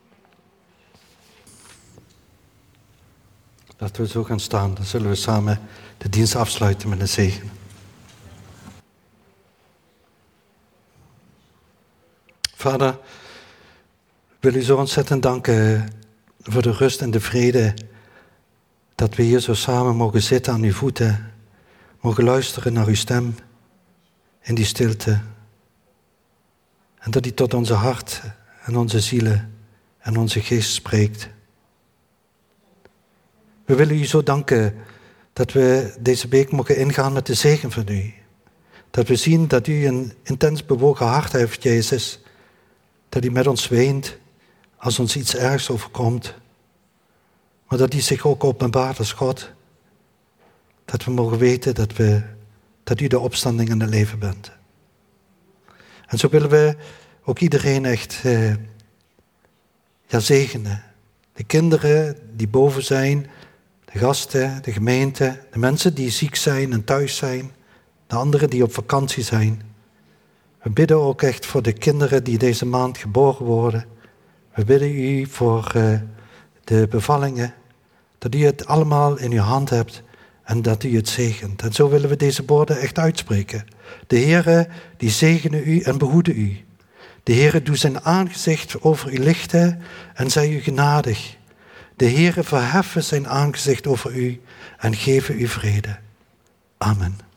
Laten we zo gaan staan. Dan zullen we samen de dienst afsluiten met een zegen. Vader, wil u zo ontzettend danken voor de rust en de vrede dat we hier zo samen mogen zitten aan uw voeten, mogen luisteren naar uw stem in die stilte. En dat die tot onze hart en onze zielen en onze geest spreekt. We willen u zo danken dat we deze week mogen ingaan met de zegen van u. Dat we zien dat u een intens bewogen hart heeft, Jezus. Dat u met ons weent als ons iets ergs overkomt. Maar dat u zich ook openbaart als God. Dat we mogen weten dat, we, dat u de opstanding en het leven bent. En zo willen we ook iedereen echt eh, ja, zegenen. De kinderen die boven zijn, de gasten, de gemeente, de mensen die ziek zijn en thuis zijn, de anderen die op vakantie zijn. We bidden ook echt voor de kinderen die deze maand geboren worden. We bidden u voor uh, de bevallingen, Dat u het allemaal in uw hand hebt en dat u het zegent. En zo willen we deze woorden echt uitspreken. De Heere, die zegene u en behoede u. De Heere doet zijn aangezicht over u lichten en zij u genadig. De Heere verheffen zijn aangezicht over u en geven u vrede. Amen.